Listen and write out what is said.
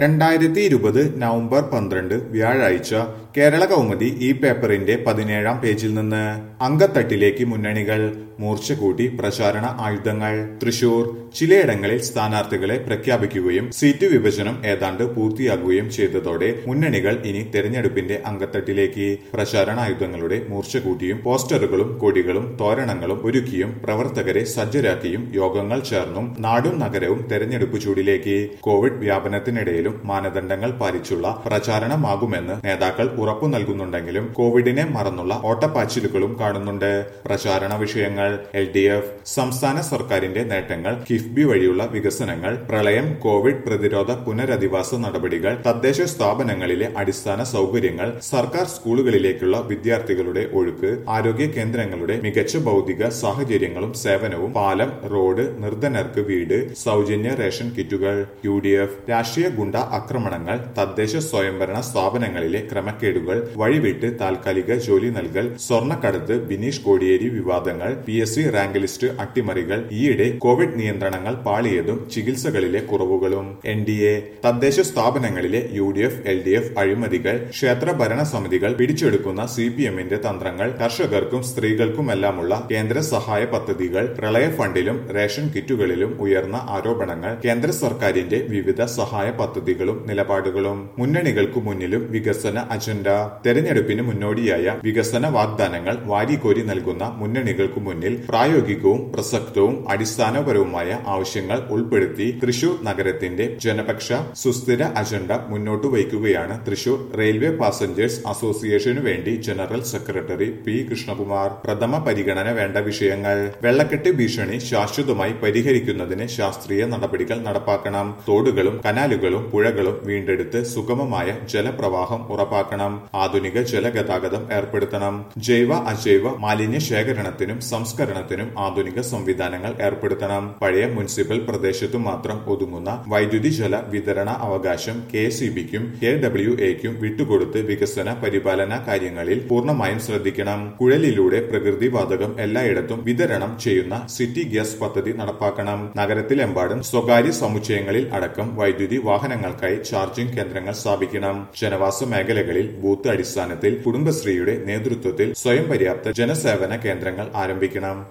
2020 November 12 വ്യാഴാഴ്ച കേരള കൗമുദി ഈ പേപ്പറിന്റെ 17-ാം പേജിൽ നിന്ന് അങ്കത്തട്ടിലേക്ക് മുന്നണികൾ മൂർച്ച കൂട്ടി പ്രചാരണ ആയുധങ്ങൾ. തൃശൂർ ചിലയിടങ്ങളിൽ സ്ഥാനാർത്ഥികളെ പ്രഖ്യാപിക്കുകയും സീറ്റ് വിഭജനം ഏതാണ്ട് പൂർത്തിയാകുകയും ചെയ്തതോടെ മുന്നണികൾ ഇനി തെരഞ്ഞെടുപ്പിന്റെ അങ്കത്തട്ടിലേക്ക്. പ്രചാരണായുധങ്ങളുടെ മൂർച്ച കൂട്ടിയും പോസ്റ്ററുകളും കൊടികളും തോരണങ്ങളും ഒരുക്കിയും പ്രവർത്തകരെ സജ്ജരാക്കിയും യോഗങ്ങൾ ചേർന്നും നാടും നഗരവും തെരഞ്ഞെടുപ്പ് ചൂടിലേക്ക്. കോവിഡ് വ്യാപനത്തിനിടയിലും മാനദണ്ഡങ്ങൾ പാലിച്ചുള്ള പ്രചാരണമാകുമെന്ന് നേതാക്കൾ ഉറപ്പു നൽകുന്നുണ്ടെങ്കിലും കോവിഡിനെ മറന്നുള്ള ഓട്ടപ്പാച്ചിലുകളും കാണുന്നുണ്ട്. പ്രചാരണ വിഷയങ്ങൾ LDF, സംസ്ഥാന സർക്കാരിന്റെ നേട്ടങ്ങൾ, കിഫ്ബി വഴിയുള്ള വികസനങ്ങൾ, പ്രളയം, കോവിഡ് പ്രതിരോധ പുനരധിവാസ നടപടികൾ, തദ്ദേശ സ്ഥാപനങ്ങളിലെ അടിസ്ഥാന സൗകര്യങ്ങൾ, സർക്കാർ സ്കൂളുകളിലേക്കുള്ള വിദ്യാർത്ഥികളുടെ ഒഴുക്ക്, ആരോഗ്യ കേന്ദ്രങ്ങളുടെ മികച്ച ഭൗതിക സാഹചര്യങ്ങളും സേവനവും, പാലം, റോഡ്, നിർധനർക്ക് വീട്, സൗജന്യ റേഷൻ കിറ്റുകൾ. UDF രാഷ്ട്രീയ ഗുണ്ട ആക്രമണങ്ങൾ, തദ്ദേശ സ്വയംഭരണ സ്ഥാപനങ്ങളിലെ ക്രമക്കേടുകൾ, വഴിവിട്ട് താൽക്കാലിക ജോലി നൽകൽ, സ്വർണ്ണക്കടത്ത്, ബിനീഷ് കോടിയേരി വിവാദങ്ങൾ, PSC റാങ്ക് ലിസ്റ്റ് അട്ടിമറികൾ, ഈയിടെ കോവിഡ് നിയന്ത്രണങ്ങൾ പാളിയതും ചികിത്സകളിലെ കുറവുകളും. NDA തദ്ദേശ സ്ഥാപനങ്ങളിലെ UDF LDF അഴിമതികൾ, ക്ഷേത്ര ഭരണ സമിതികൾ പിടിച്ചെടുക്കുന്ന CPMന്റെ തന്ത്രങ്ങൾ, കർഷകർക്കും സ്ത്രീകൾക്കുമെല്ലാമുള്ള കേന്ദ്ര സഹായ പദ്ധതികൾ, പ്രളയ ഫണ്ടിലും റേഷൻ കിറ്റുകളിലും ഉയർന്ന ആരോപണങ്ങൾ, കേന്ദ്ര സർക്കാരിന്റെ വിവിധ സഹായ പദ്ധതികളും നിലപാടുകളും. മുന്നണികൾക്കു മുന്നിലും വികസന അജണ്ട. തെരഞ്ഞെടുപ്പിന് മുന്നോടിയായ വികസന വാഗ്ദാനങ്ങൾ വാരിക്കോരി നൽകുന്ന മുന്നണികൾക്കു മുന്നിൽ പ്രായോഗികവും പ്രസക്തവും അടിസ്ഥാനപരവുമായ ആവശ്യങ്ങൾ ഉൾപ്പെടുത്തി തൃശൂർ നഗരത്തിന്റെ ജനപക്ഷ സുസ്ഥിര അജണ്ട മുന്നോട്ടു വയ്ക്കുകയാണ് തൃശൂർ റെയിൽവേ പാസഞ്ചേഴ്സ് അസോസിയേഷനു വേണ്ടി ജനറൽ സെക്രട്ടറി P. കൃഷ്ണകുമാർ. പ്രഥമ പരിഗണന വേണ്ട വിഷയങ്ങൾ: വെള്ളക്കെട്ട് ഭീഷണി ശാശ്വതമായി പരിഹരിക്കുന്നതിന് ശാസ്ത്രീയ നടപടികൾ നടപ്പാക്കണം. തോടുകളും കനാലുകളും പുഴകളും വീണ്ടെടുത്ത് സുഗമമായ ജലപ്രവാഹം ഉറപ്പാക്കണം. ആധുനിക ജലഗതാഗതം ഏർപ്പെടുത്തണം. ജൈവ അജൈവ മാലിന്യ ശേഖരണത്തിനും സംസ്കരണത്തിനും ആധുനിക സംവിധാനങ്ങൾ ഏർപ്പെടുത്തണം. പഴയ മുനിസിപ്പൽ പ്രദേശത്തു മാത്രം ഒതുങ്ങുന്ന വൈദ്യുതി ജല വിതരണ അവകാശം KSEBക്കും KWAക്കും വിട്ടുകൊടുത്ത് വികസന പരിപാലന കാര്യങ്ങളിൽ പൂർണ്ണമായും ശ്രദ്ധിക്കണം. കുഴലിലൂടെ പ്രകൃതിവാതകം എല്ലായിടത്തും വിതരണം ചെയ്യുന്ന സിറ്റി ഗ്യാസ് പദ്ധതി നടപ്പാക്കണം. നഗരത്തിലെമ്പാടും സ്വകാര്യ സമുച്ചയങ്ങളിൽ അടക്കം വൈദ്യുതി വാഹനങ്ങൾക്കായി ചാർജിംഗ് കേന്ദ്രങ്ങൾ സ്ഥാപിക്കണം. ജനവാസ മേഖലകളിൽ ബൂത്ത് അടിസ്ഥാനത്തിൽ കുടുംബശ്രീയുടെ നേതൃത്വത്തിൽ സ്വയം പര്യാപ്ത ജനസേവന കേന്ദ്രങ്ങൾ ആരംഭിക്കണം.